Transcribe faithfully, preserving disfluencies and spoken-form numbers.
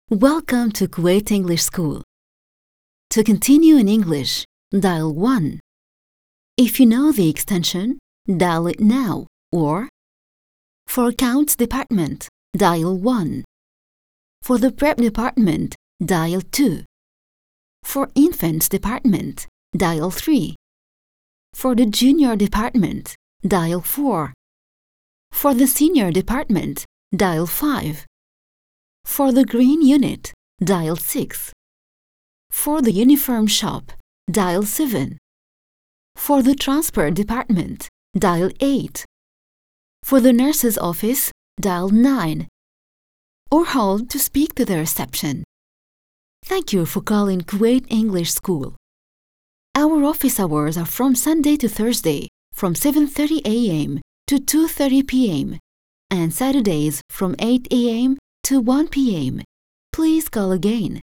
Welcome to Kuwait English School. To continue in English, dial one. If you know the extension, dial it now, or for Accounts Department, dial one. For the Prep Department, dial two. For Infants Department, dial three. For the Junior Department, dial four. For the Senior Department, dial five. For the Green Unit, dial six. For the Uniform Shop, dial seven. For the Transport Department, dial eight. For the Nurse's Office, dial nine. Or hold to speak to the reception. Thank you for calling Kuwait English School. Our office hours are from Sunday to Thursday, from seven thirty a m to two thirty p m and Saturdays from eight a m to one p m Please call again.